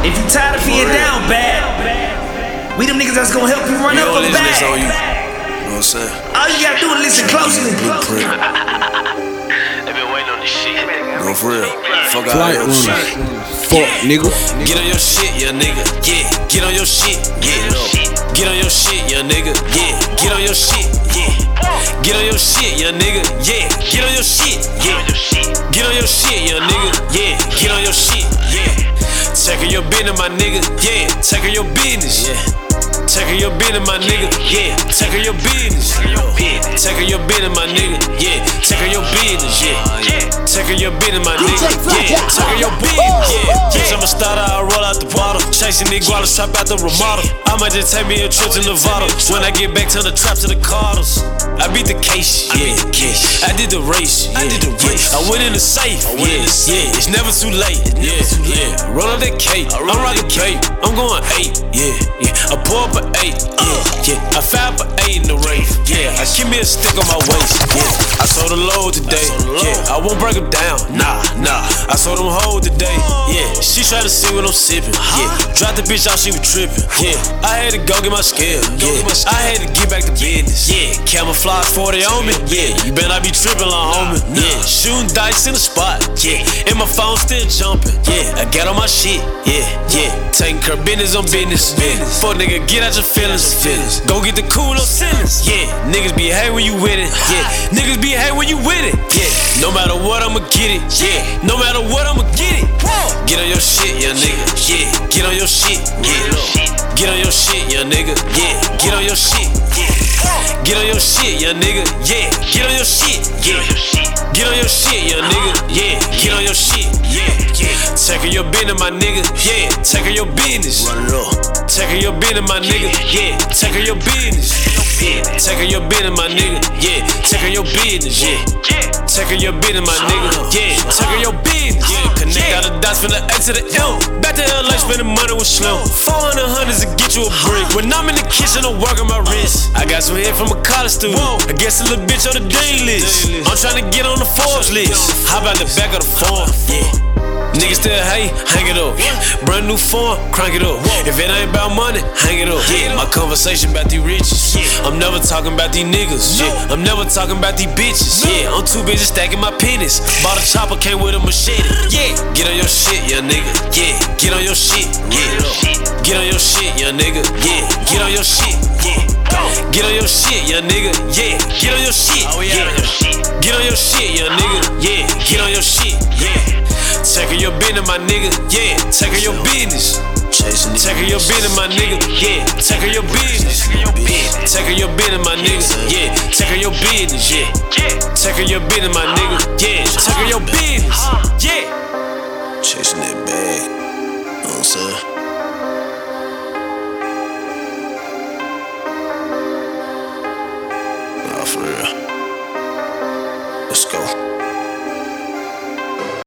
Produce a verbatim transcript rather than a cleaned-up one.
If you tired of being down bad, we them niggas that's gonna help you run We up all a listen bag. on you. You know what I'm saying? All you gotta do is listen closely. Blueprint. They been waiting on this shit. Go for real. Fuck out Flight of runners. shit. Fuck, nigga. Get on your shit, young nigga. Yeah. Get on your shit. Yeah. Get on your shit, young nigga. Yeah. Get on your shit. Yeah. Get on your shit, young nigga. Yeah. Get on your shit. Yeah. Get on your shit, young nigga. Yeah. Get on your shit. Yeah. Take your business, my nigga. Yeah. Take your business. Yeah. Take your business, my nigga. Yeah. Take your business. Take your business, my nigga. Yeah. Take your business. Yeah. Take your business, my nigga. Yeah. Take your business. Yeah. Bitch, I'm a starter. I roll out the bottle. Chasing these gualas, trap out the Ramada. I might just take me a trip to Nevada. When I get back, turn the trap to the Carters. I beat the case. Yeah. Yeah. I did the race. I did the race. I went in the safe. Yeah. Yeah. It's never too late. Yeah. Yeah. Roll up that cake. I'm rocking cake. I'm going eight. Yeah. Yeah. I pour up an eight. Yeah. Yeah. I five for eight in the race. Yeah. I keep me a stick on my waist. Yeah. I sold a load today. Yeah. I won't break them down. Nah. Nah. I sold them whole today. Yeah. She try to see what I'm sipping. Yeah. Dropped the bitch out, she was tripping. Yeah. I had to go get my scale. Yeah. I had to get back to business. Yeah. Camouflage forty on me. Yeah. You better not be tripping on homie. Yeah. Shooting dice in the spot. Yeah. And my phone still jumping. Yeah. I got on my shit. Yeah. Yeah. Taking care of business on business. Business. Fuck nigga, get out your feelings. Feelings. Go get the cool up sentence. Yeah. Niggas be hate when you with it. Yeah. Niggas be hate when you with it. Yeah. No matter what, I'ma get it. Yeah. No matter what, I'ma get it. Get on your shit, young nigga. Yeah. Get on your shit. Yeah. Get on your shit, young nigga. Yeah. Get on your shit. Yeah. Get on your shit, young nigga. Yeah. Get on your shit. Yeah. Get on your shit, young nigga. Yeah. Get on your shit. Yeah. Take your business, my nigga. Yeah. Take your business. Run it up. Take your business, my nigga. Yeah. Take your business. Take your business, my nigga. Yeah. Take your business. Yeah. Take your business, my nigga. Yeah. Take your business. Yeah. Connect all the dots from the A to the L. Back to L A, spending money with Slim. four hundred hundreds to get you a brick. When I'm in the kitchen, I'm working my wrist. I got some hit from a college student. I guess a little bitch on the dean list. I'm trying to get on the Forbes list. How about the back of the phone? Yeah. Niggas still hate, hang it up. Brand new form, crank it up. If it ain't about money, hang it up. Yeah, my conversation about these riches. I'm never talking about these niggas. Yeah, I'm never talking about these bitches. Yeah, I'm too busy stacking my pennies. Bought a chopper, came with a machete. Yeah, get on your shit, young nigga. Yeah, get on your shit. Yeah, get on your shit, young nigga. Yeah, get on your shit. Yeah, get on your shit, young nigga. Yeah, get on your shit. Yeah, get on your shit, young nigga. Yeah, get on your shit. Yeah. Take your business, my nigga, yeah. Take your business. Take your business, my nigga, yeah. Take your business. Take your business, my nigga, yeah. Take your business, yeah. Take your business, my nigga, yeah. Take your business, yeah. Chasing that bag, you know what I'm saying? Nah, for real. Let's go.